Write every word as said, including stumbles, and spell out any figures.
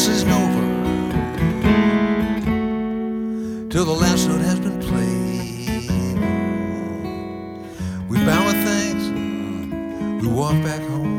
dance isn't over till the last note has been played. We bow our thanks, we walk back home.